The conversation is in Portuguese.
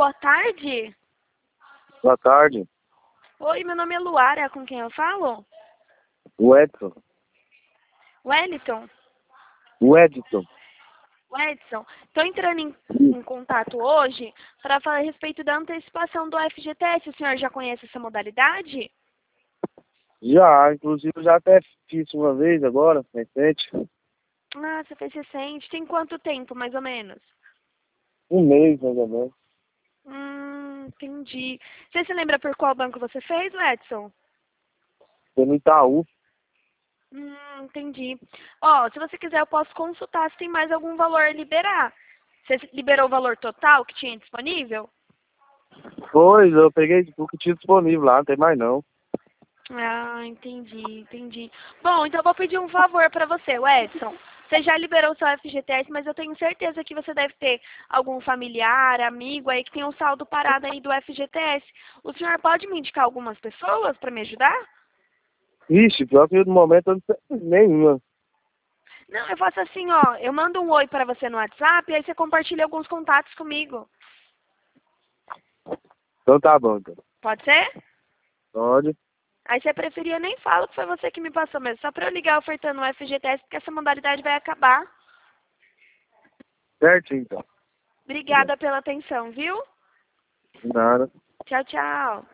boa tarde. Boa tarde. Oi, meu nome é Luara, com quem eu falo? O Edson. Wellington? O Edson. Edson, estou entrando em contato hoje para falar a respeito da antecipação do FGTS. O senhor já conhece essa modalidade? Já, inclusive eu já até fiz uma vez agora, recente. Ah, você fez recente. Tem quanto tempo, mais ou menos? Um mês, mais ou menos. Entendi. Você se lembra por qual banco você fez, Edson? Foi no Itaú. Entendi. Ó, se você quiser, eu posso consultar se tem mais algum valor a liberar. Você liberou o valor total que tinha disponível? Pois, eu peguei o que tinha disponível lá, não tem mais não. Ah, entendi. Bom, então eu vou pedir um favor para você, Edson. Você já liberou o seu FGTS, mas eu tenho certeza que você deve ter algum familiar, amigo aí que tem um saldo parado aí do FGTS. O senhor pode me indicar algumas pessoas para me ajudar? Ixi, pior que no momento eu não sei nenhuma. Não, eu faço assim, ó. Eu mando um oi para você no WhatsApp e aí você compartilha alguns contatos comigo. Então tá bom, então. Pode ser? Pode. Aí se você preferir, eu nem falo que foi você que me passou mesmo. Só para eu ligar ofertando o FGTS, porque essa modalidade vai acabar. Certinho, então. Obrigada pela atenção, viu? Nada. Tchau, tchau.